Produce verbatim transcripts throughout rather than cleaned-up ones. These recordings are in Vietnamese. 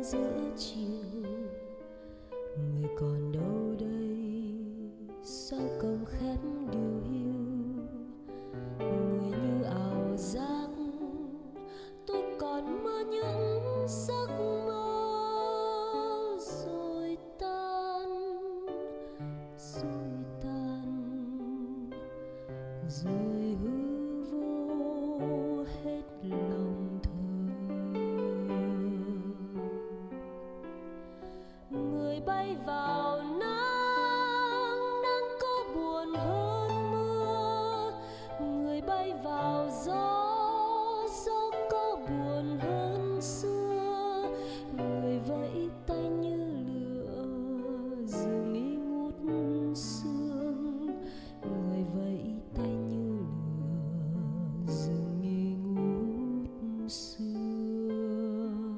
giữa chiều. Người còn đâu đây sau cổng khép điều hiu, người như ảo giác. Tôi còn mơ những giấc mơ rồi tan, rồi tan, rồi hư vô hết lòng thơ. Người bay vào nắng, nắng có buồn hơn mưa. Người bay vào gió, gió có buồn hơn xưa. Người vẫy tay như lửa dường nghi ngút sương. Người vẫy tay như lửa dường nghi ngút sương.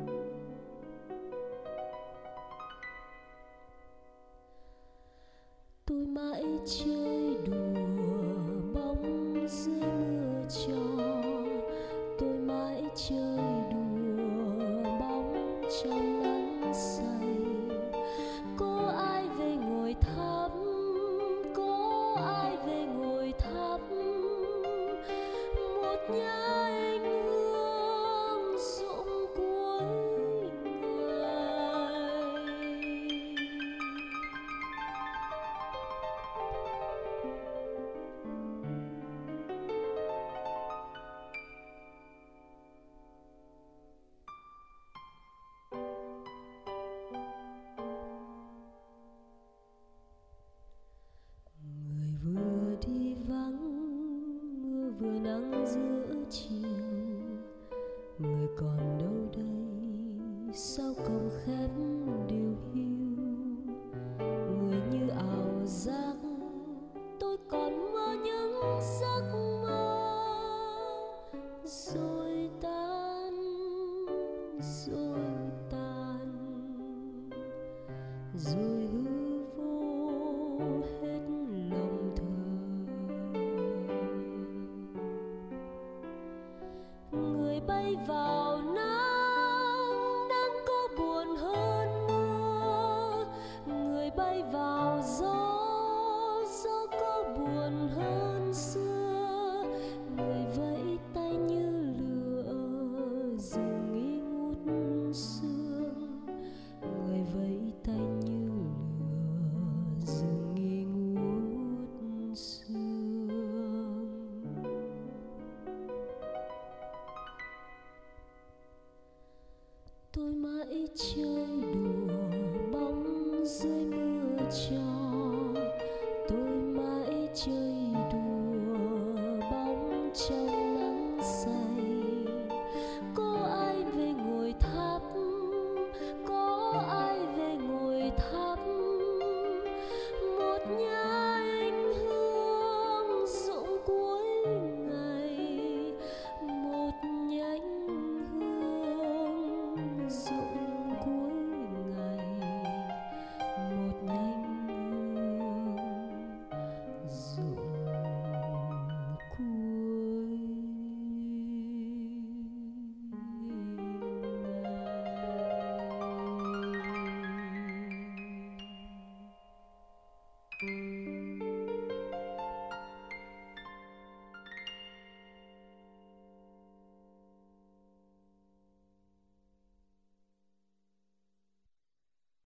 Tôi mãi chơi đùa bóng dưới mưa cho. Tôi mãi chơi đùa bóng trong nắng say. Có ai về ngồi thắp, có ai về ngồi thắp một nhai hương rụng cuối ngày. Người vừa đi vắng, mưa vừa nắng giữa chiều. Người còn đâu đây sau cổng khép điều hiu, người như ảo giác. Tôi còn mơ những giấc mơ rồi tan, rồi tan, rồi hư vô hết lòng thơ. Người bay vào nắng, nắng có buồn hơn mưa. Người bay vào gió, gió có buồn hơn xưa. Người vẫy tay như lửa dường nghi ngút sương. Người vẫy tay như lửa dường nghi ngút sương. Tôi mãi chơi đùa bóng dưới mưa cho. Tôi mãi chơi đùa bóng trong nắng say.